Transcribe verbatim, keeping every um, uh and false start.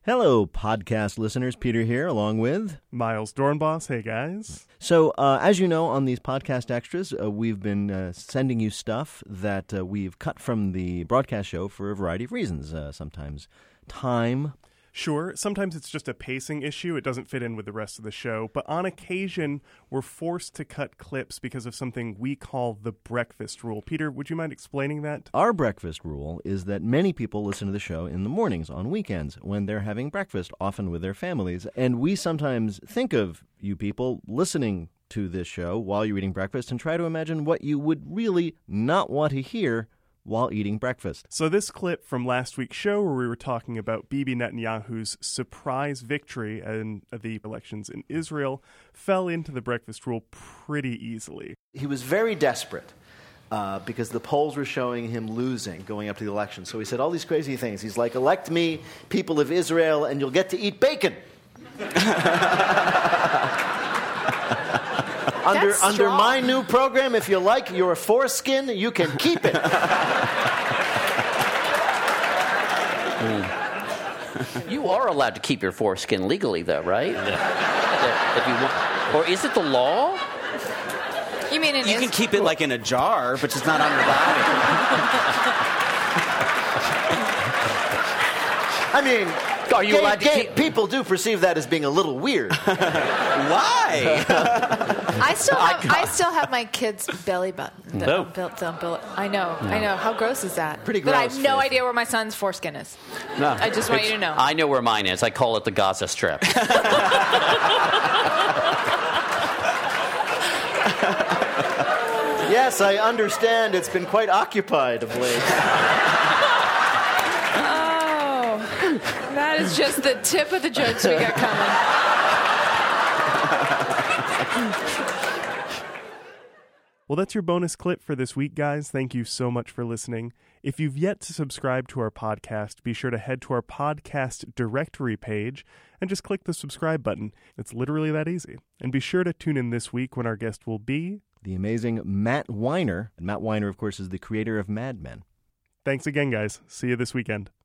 Hello, podcast listeners. Peter here, along with Miles Dornbos. Hey, guys. So, uh, as you know, on these podcast extras, uh, we've been uh, sending you stuff that uh, we've cut from the broadcast show for a variety of reasons. Uh, sometimes time. Sure, sometimes it's just a pacing issue. It doesn't fit in with the rest of the show. But on occasion, we're forced to cut clips because of something we call the breakfast rule. Peter, would you mind explaining that? Our breakfast rule is that many people listen to the show in the mornings, on weekends, when they're having breakfast, often with their families. And we sometimes think of you people listening to this show while you're eating breakfast and try to imagine what you would really not want to hear while eating breakfast. So this clip from last week's show where we were talking about Bibi Netanyahu's surprise victory in the elections in Israel fell into the breakfast rule pretty easily. He was very desperate uh, because the polls were showing him losing going up to the election. So he said all these crazy things. He's like, elect me, people of Israel, and you'll get to eat bacon. Under, under my new program, if you like your foreskin, you can keep it. Mm. You are allowed to keep your foreskin legally, though, right? Yeah. If you want. Or is it the law? You mean in You can keep it like in a jar, but just not on your body. I mean, are you gay, allowed to gay keep... people do perceive that as being a little weird. Why? I still have I still have my kid's belly button. No. Built, built, built. I know, no. I know. How gross is that? Pretty gross. But I have no Faith. idea where my son's foreskin is. No. I just want It's, you to know. I know where mine is. I call it the Gaza Strip. Yes, I understand. It's been quite occupied of late. That is just the tip of the jokes we got coming. Well, that's your bonus clip for this week, guys. Thank you so much for listening. If you've yet to subscribe to our podcast, be sure to head to our podcast directory page and just click the subscribe button. It's literally that easy. And be sure to tune in this week when our guest will be... the amazing Matt Weiner. And Matt Weiner, of course, is the creator of Mad Men. Thanks again, guys. See you this weekend.